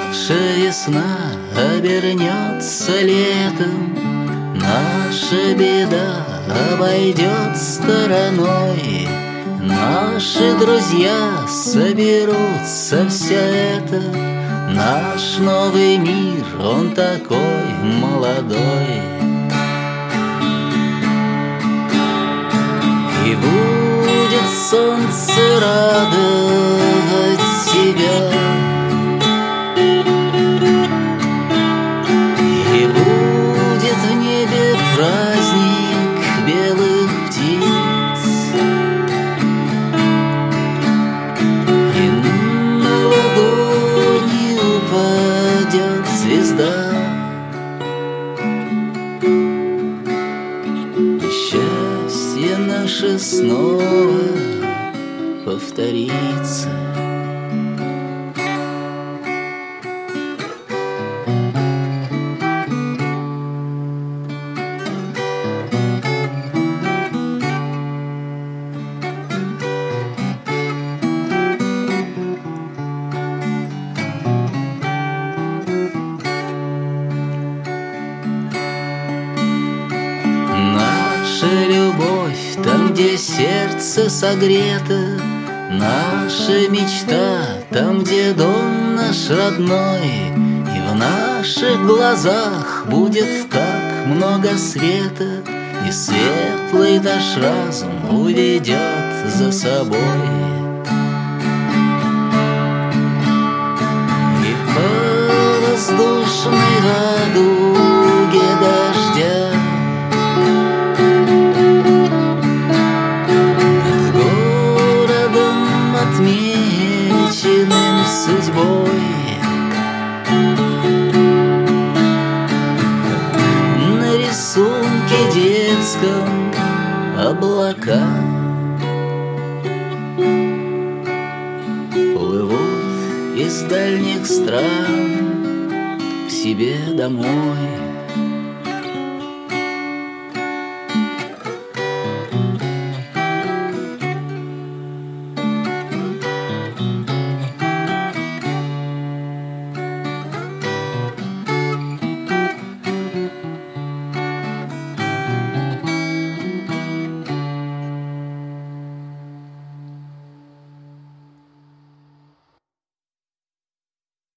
Наша весна обернется летом, наша беда обойдет стороной. Наши друзья соберутся, все это наш новый мир, он такой молодой. И будет солнце радовать тебя, и будет в небе праздник белых птиц, и на ладони упадет звезда. Счастье наше снова повторится. Наша любовь там, где сердце согрето, наша мечта там, где дом наш родной. И в наших глазах будет так много света, и светлый наш разум уведет за собой. И по воздушной радуге дождя отмеченным судьбой на рисунке детском облака плывут из дальних стран к себе домой.